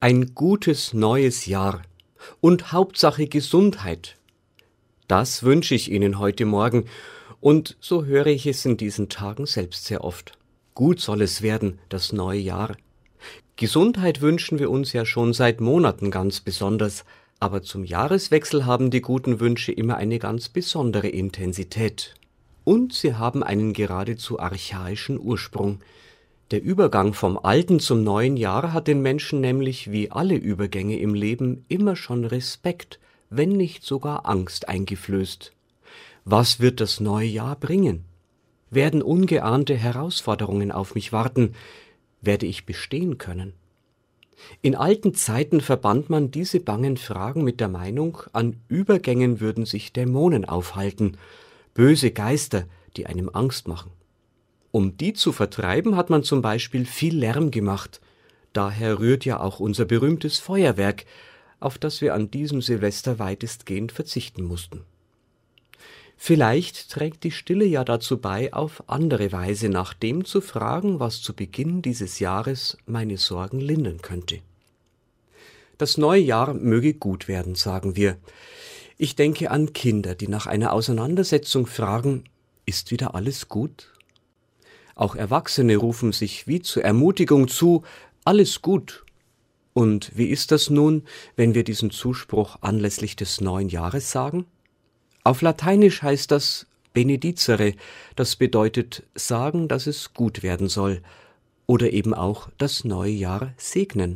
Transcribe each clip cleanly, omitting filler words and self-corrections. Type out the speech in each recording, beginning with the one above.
Ein gutes neues Jahr und Hauptsache Gesundheit. Das wünsche ich Ihnen heute Morgen und so höre ich es in diesen Tagen selbst sehr oft. Gut soll es werden, das neue Jahr. Gesundheit wünschen wir uns ja schon seit Monaten ganz besonders, aber zum Jahreswechsel haben die guten Wünsche immer eine ganz besondere Intensität. Und sie haben einen geradezu archaischen Ursprung. Der Übergang vom alten zum neuen Jahr hat den Menschen nämlich wie alle Übergänge im Leben immer schon Respekt, wenn nicht sogar Angst eingeflößt. Was wird das neue Jahr bringen? Werden ungeahnte Herausforderungen auf mich warten? Werde ich bestehen können? In alten Zeiten verband man diese bangen Fragen mit der Meinung, an Übergängen würden sich Dämonen aufhalten, böse Geister, die einem Angst machen. Um die zu vertreiben, hat man zum Beispiel viel Lärm gemacht. Daher rührt ja auch unser berühmtes Feuerwerk, auf das wir an diesem Silvester weitestgehend verzichten mussten. Vielleicht trägt die Stille ja dazu bei, auf andere Weise nach dem zu fragen, was zu Beginn dieses Jahres meine Sorgen lindern könnte. Das neue Jahr möge gut werden, sagen wir. Ich denke an Kinder, die nach einer Auseinandersetzung fragen, ist wieder alles gut? Auch Erwachsene rufen sich wie zur Ermutigung zu, alles gut. Und wie ist das nun, wenn wir diesen Zuspruch anlässlich des neuen Jahres sagen? Auf Lateinisch heißt das benedicere, das bedeutet sagen, dass es gut werden soll, oder eben auch das neue Jahr segnen.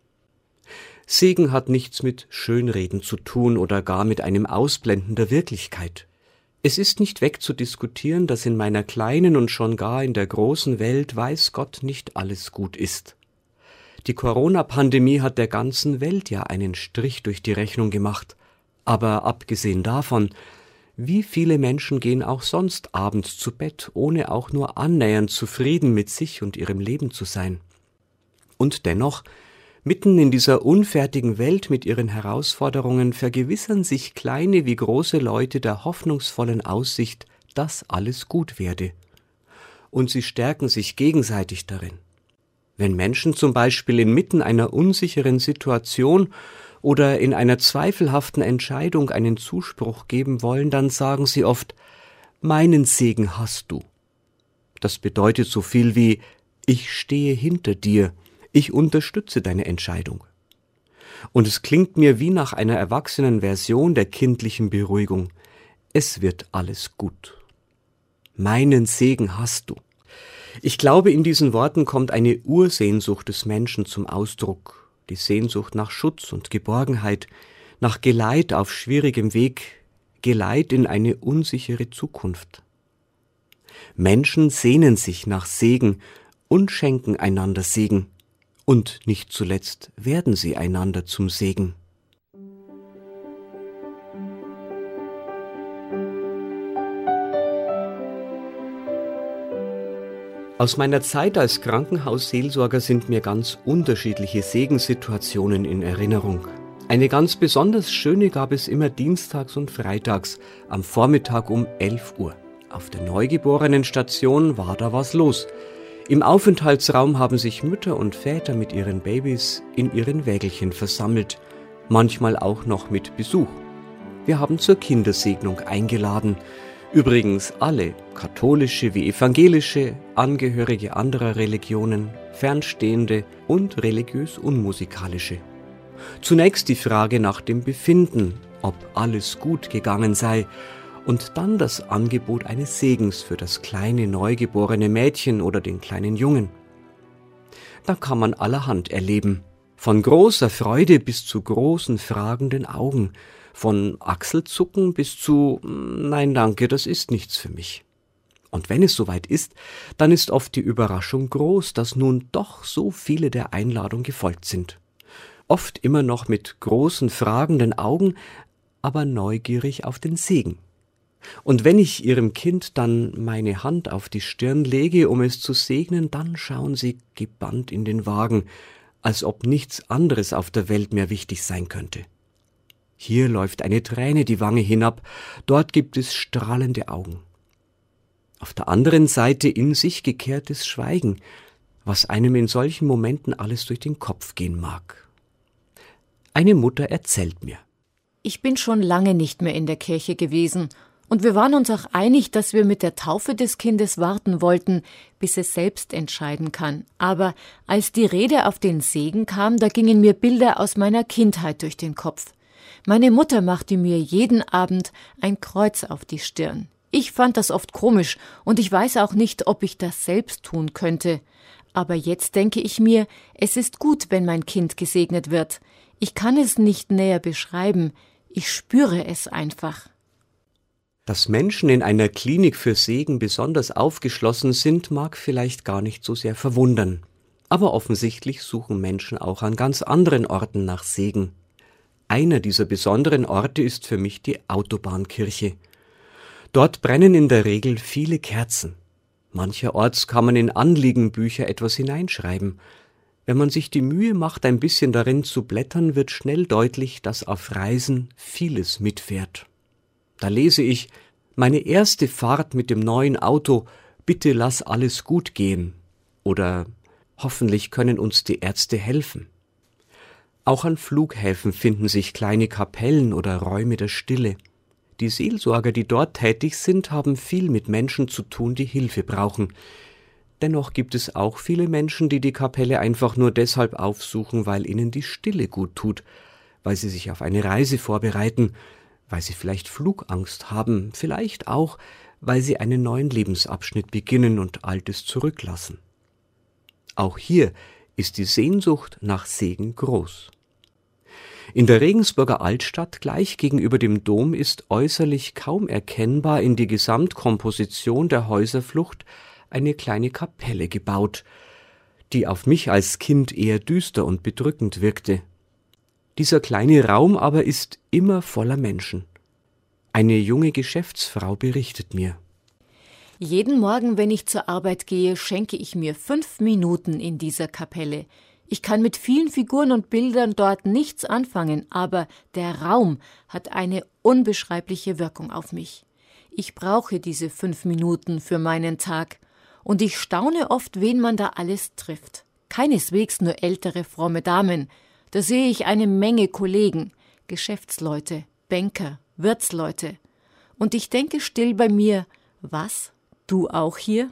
Segen hat nichts mit Schönreden zu tun oder gar mit einem Ausblenden der Wirklichkeit. Es ist nicht wegzudiskutieren, dass in meiner kleinen und schon gar in der großen Welt weiß Gott nicht alles gut ist. Die Corona-Pandemie hat der ganzen Welt ja einen Strich durch die Rechnung gemacht. Aber abgesehen davon, wie viele Menschen gehen auch sonst abends zu Bett, ohne auch nur annähernd zufrieden mit sich und ihrem Leben zu sein? Und dennoch, mitten in dieser unfertigen Welt mit ihren Herausforderungen vergewissern sich kleine wie große Leute der hoffnungsvollen Aussicht, dass alles gut werde. Und sie stärken sich gegenseitig darin. Wenn Menschen zum Beispiel inmitten einer unsicheren Situation oder in einer zweifelhaften Entscheidung einen Zuspruch geben wollen, dann sagen sie oft, meinen Segen hast du. Das bedeutet so viel wie, ich stehe hinter dir, ich unterstütze deine Entscheidung. Und es klingt mir wie nach einer erwachsenen Version der kindlichen Beruhigung. Es wird alles gut. Meinen Segen hast du. Ich glaube, in diesen Worten kommt eine Ursehnsucht des Menschen zum Ausdruck. Die Sehnsucht nach Schutz und Geborgenheit, nach Geleit auf schwierigem Weg, Geleit in eine unsichere Zukunft. Menschen sehnen sich nach Segen und schenken einander Segen. Und nicht zuletzt werden sie einander zum Segen. Aus meiner Zeit als Krankenhausseelsorger sind mir ganz unterschiedliche Segenssituationen in Erinnerung. Eine ganz besonders schöne gab es immer dienstags und freitags, am Vormittag um 11 Uhr. Auf der Neugeborenenstation war da was los. Im Aufenthaltsraum haben sich Mütter und Väter mit ihren Babys in ihren Wägelchen versammelt, manchmal auch noch mit Besuch. Wir haben zur Kindersegnung eingeladen. Übrigens alle, katholische wie evangelische, Angehörige anderer Religionen, Fernstehende und religiös unmusikalische. Zunächst die Frage nach dem Befinden, ob alles gut gegangen sei, und dann das Angebot eines Segens für das kleine neugeborene Mädchen oder den kleinen Jungen. Da kann man allerhand erleben, von großer Freude bis zu großen fragenden Augen, von Achselzucken bis zu »Nein, danke, das ist nichts für mich«. Und wenn es soweit ist, dann ist oft die Überraschung groß, dass nun doch so viele der Einladung gefolgt sind. Oft immer noch mit großen fragenden Augen, aber neugierig auf den Segen. Und wenn ich ihrem Kind dann meine Hand auf die Stirn lege, um es zu segnen, dann schauen sie gebannt in den Wagen, als ob nichts anderes auf der Welt mehr wichtig sein könnte. Hier läuft eine Träne die Wange hinab, dort gibt es strahlende Augen. Auf der anderen Seite in sich gekehrtes Schweigen, was einem in solchen Momenten alles durch den Kopf gehen mag. Eine Mutter erzählt mir: Ich bin schon lange nicht mehr in der Kirche gewesen und wir waren uns auch einig, dass wir mit der Taufe des Kindes warten wollten, bis es selbst entscheiden kann. Aber als die Rede auf den Segen kam, da gingen mir Bilder aus meiner Kindheit durch den Kopf. Meine Mutter machte mir jeden Abend ein Kreuz auf die Stirn. Ich fand das oft komisch und ich weiß auch nicht, ob ich das selbst tun könnte. Aber jetzt denke ich mir, es ist gut, wenn mein Kind gesegnet wird. Ich kann es nicht näher beschreiben, ich spüre es einfach. Dass Menschen in einer Klinik für Segen besonders aufgeschlossen sind, mag vielleicht gar nicht so sehr verwundern. Aber offensichtlich suchen Menschen auch an ganz anderen Orten nach Segen. Einer dieser besonderen Orte ist für mich die Autobahnkirche. Dort brennen in der Regel viele Kerzen. Mancherorts kann man in Anliegenbücher etwas hineinschreiben. Wenn man sich die Mühe macht, ein bisschen darin zu blättern, wird schnell deutlich, dass auf Reisen vieles mitfährt. Da lese ich: Meine erste Fahrt mit dem neuen Auto, bitte lass alles gut gehen. Oder hoffentlich können uns die Ärzte helfen. Auch an Flughäfen finden sich kleine Kapellen oder Räume der Stille. Die Seelsorger, die dort tätig sind, haben viel mit Menschen zu tun, die Hilfe brauchen. Dennoch gibt es auch viele Menschen, die die Kapelle einfach nur deshalb aufsuchen, weil ihnen die Stille gut tut, weil sie sich auf eine Reise vorbereiten, weil sie vielleicht Flugangst haben, vielleicht auch, weil sie einen neuen Lebensabschnitt beginnen und Altes zurücklassen. Auch hier ist die Sehnsucht nach Segen groß. In der Regensburger Altstadt, gleich gegenüber dem Dom, ist äußerlich kaum erkennbar in die Gesamtkomposition der Häuserflucht eine kleine Kapelle gebaut, die auf mich als Kind eher düster und bedrückend wirkte. Dieser kleine Raum aber ist immer voller Menschen. Eine junge Geschäftsfrau berichtet mir: Jeden Morgen, wenn ich zur Arbeit gehe, schenke ich mir 5 Minuten in dieser Kapelle. Ich kann mit vielen Figuren und Bildern dort nichts anfangen, aber der Raum hat eine unbeschreibliche Wirkung auf mich. Ich brauche diese 5 Minuten für meinen Tag und ich staune oft, wen man da alles trifft. Keineswegs nur ältere, fromme Damen. Da sehe ich eine Menge Kollegen, Geschäftsleute, Banker, Wirtsleute. Und ich denke still bei mir: Was? Du auch hier?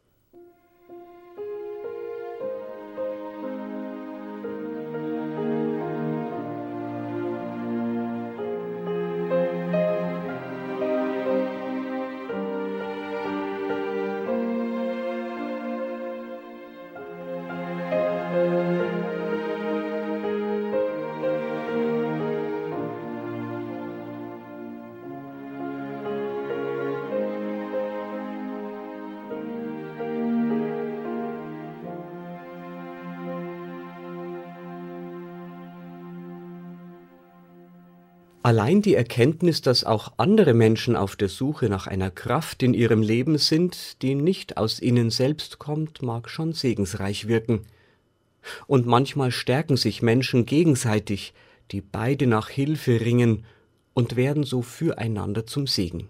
Allein die Erkenntnis, dass auch andere Menschen auf der Suche nach einer Kraft in ihrem Leben sind, die nicht aus ihnen selbst kommt, mag schon segensreich wirken. Und manchmal stärken sich Menschen gegenseitig, die beide nach Hilfe ringen und werden so füreinander zum Segen.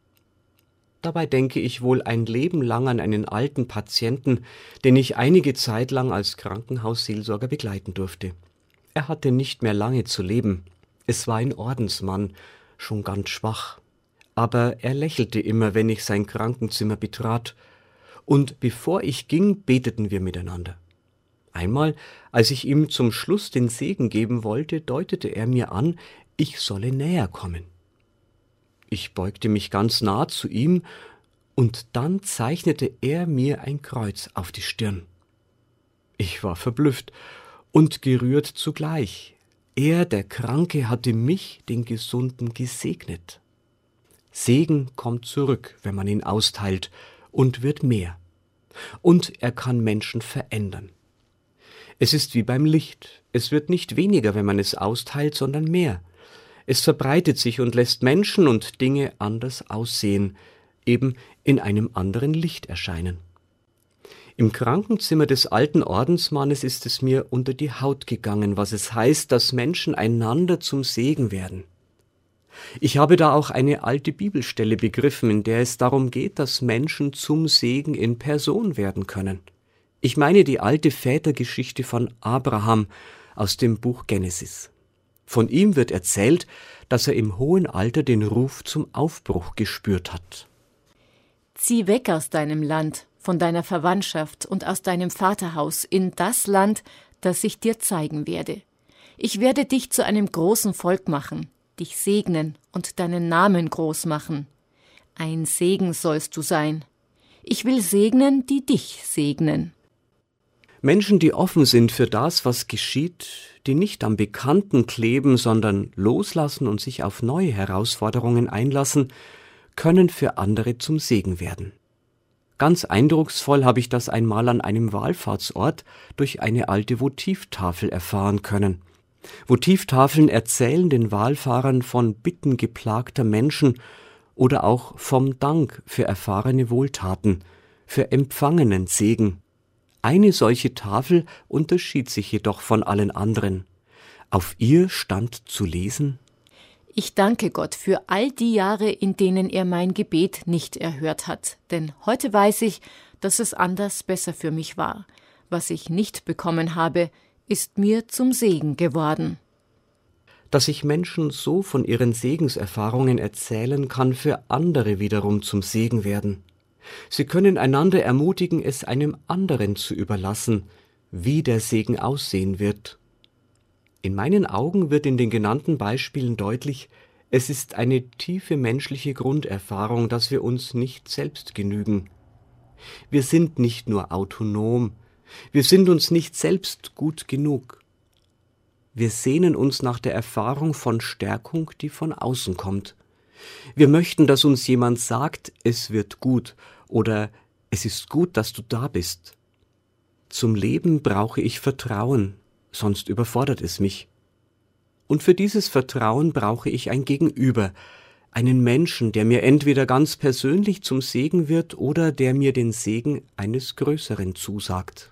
Dabei denke ich wohl ein Leben lang an einen alten Patienten, den ich einige Zeit lang als Krankenhausseelsorger begleiten durfte. Er hatte nicht mehr lange zu leben. Es war ein Ordensmann, schon ganz schwach. Aber er lächelte immer, wenn ich sein Krankenzimmer betrat. Und bevor ich ging, beteten wir miteinander. Einmal, als ich ihm zum Schluss den Segen geben wollte, deutete er mir an, ich solle näher kommen. Ich beugte mich ganz nah zu ihm, und dann zeichnete er mir ein Kreuz auf die Stirn. Ich war verblüfft und gerührt zugleich. Er, der Kranke, hatte mich, den Gesunden, gesegnet. Segen kommt zurück, wenn man ihn austeilt, und wird mehr. Und er kann Menschen verändern. Es ist wie beim Licht. Es wird nicht weniger, wenn man es austeilt, sondern mehr. Es verbreitet sich und lässt Menschen und Dinge anders aussehen, eben in einem anderen Licht erscheinen. Im Krankenzimmer des alten Ordensmannes ist es mir unter die Haut gegangen, was es heißt, dass Menschen einander zum Segen werden. Ich habe da auch eine alte Bibelstelle begriffen, in der es darum geht, dass Menschen zum Segen in Person werden können. Ich meine die alte Vätergeschichte von Abraham aus dem Buch Genesis. Von ihm wird erzählt, dass er im hohen Alter den Ruf zum Aufbruch gespürt hat. Zieh weg aus deinem Land, von deiner Verwandtschaft und aus deinem Vaterhaus in das Land, das ich dir zeigen werde. Ich werde dich zu einem großen Volk machen, dich segnen und deinen Namen groß machen. Ein Segen sollst du sein. Ich will segnen, die dich segnen. Menschen, die offen sind für das, was geschieht, die nicht am Bekannten kleben, sondern loslassen und sich auf neue Herausforderungen einlassen, können für andere zum Segen werden. Ganz eindrucksvoll habe ich das einmal an einem Wallfahrtsort durch eine alte Votivtafel erfahren können. Votivtafeln erzählen den Wallfahrern von Bitten geplagter Menschen oder auch vom Dank für erfahrene Wohltaten, für empfangenen Segen. Eine solche Tafel unterschied sich jedoch von allen anderen. Auf ihr stand zu lesen: Ich danke Gott für all die Jahre, in denen er mein Gebet nicht erhört hat. Denn heute weiß ich, dass es anders besser für mich war. Was ich nicht bekommen habe, ist mir zum Segen geworden. Dass sich Menschen so von ihren Segenserfahrungen erzählen, kann für andere wiederum zum Segen werden. Sie können einander ermutigen, es einem anderen zu überlassen, wie der Segen aussehen wird. In meinen Augen wird in den genannten Beispielen deutlich, es ist eine tiefe menschliche Grunderfahrung, dass wir uns nicht selbst genügen. Wir sind nicht nur autonom, wir sind uns nicht selbst gut genug. Wir sehnen uns nach der Erfahrung von Stärkung, die von außen kommt. Wir möchten, dass uns jemand sagt, es wird gut oder es ist gut, dass du da bist. Zum Leben brauche ich Vertrauen, sonst überfordert es mich. Und für dieses Vertrauen brauche ich ein Gegenüber, einen Menschen, der mir entweder ganz persönlich zum Segen wird oder der mir den Segen eines Größeren zusagt.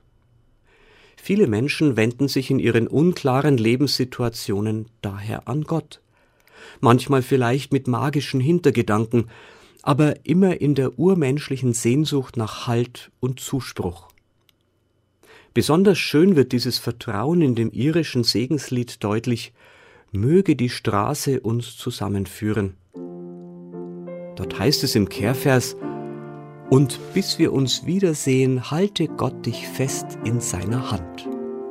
Viele Menschen wenden sich in ihren unklaren Lebenssituationen daher an Gott. Manchmal vielleicht mit magischen Hintergedanken, aber immer in der urmenschlichen Sehnsucht nach Halt und Zuspruch. Besonders schön wird dieses Vertrauen in dem irischen Segenslied deutlich: Möge die Straße uns zusammenführen. Dort heißt es im Kehrvers: Und bis wir uns wiedersehen, halte Gott dich fest in seiner Hand.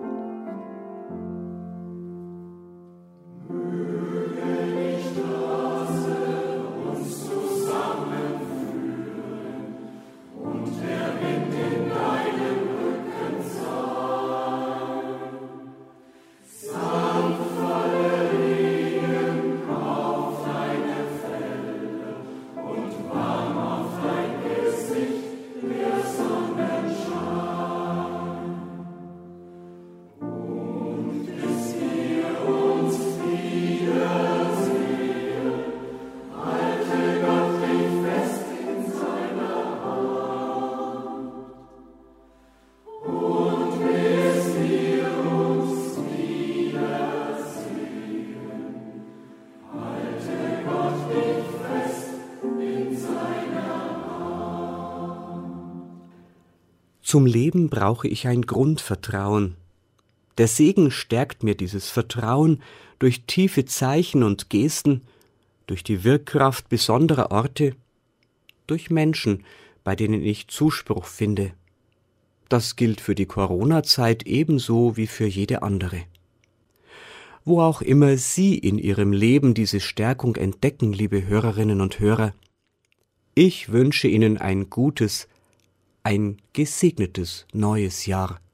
Zum Leben brauche ich ein Grundvertrauen. Der Segen stärkt mir dieses Vertrauen durch tiefe Zeichen und Gesten, durch die Wirkkraft besonderer Orte, durch Menschen, bei denen ich Zuspruch finde. Das gilt für die Corona-Zeit ebenso wie für jede andere. Wo auch immer Sie in Ihrem Leben diese Stärkung entdecken, liebe Hörerinnen und Hörer, ich wünsche Ihnen ein gutes, ein gesegnetes neues Jahr.